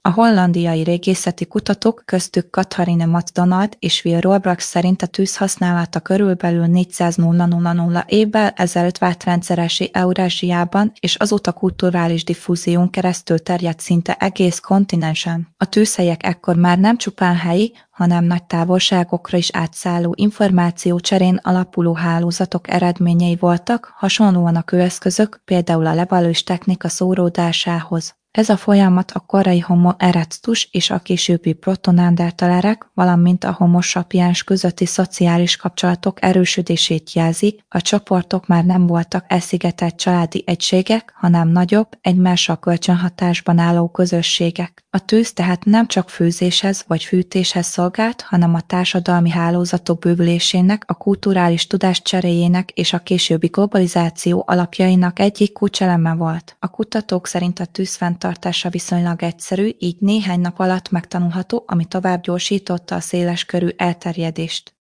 A hollandiai régészeti kutatók, köztük Catharine MacDonald és Will Roelbach szerint a tűz használata körülbelül 400 évvel ezelőtt vált rendszeressé Eurázsiában, és azóta kulturális diffúzión keresztül terjedt szinte egész kontinensen. A tűzhelyek ekkor már nem csupán helyi, hanem nagy távolságokra is átszálló információcserén alapuló hálózatok eredményei voltak, hasonlóan a kőeszközök, például a levelős technika szóródásához. Ez a folyamat a korai Homo erectus és a későbbi proto-neandertalerek, valamint a Homo sapiens közötti szociális kapcsolatok erősödését jelzi, a csoportok már nem voltak elszigetelt családi egységek, hanem nagyobb, egymással kölcsönhatásban álló közösségek. A tűz tehát nem csak főzéshez vagy fűtéshez szolgált, hanem a társadalmi hálózatok bővülésének, a kulturális tudás cseréjének és a későbbi globalizáció alapjainak egyik kulcseleme volt. A kutatók szerint a tűz fenntartása viszonylag egyszerű, így néhány nap alatt megtanulható, ami tovább gyorsította a széleskörű elterjedést.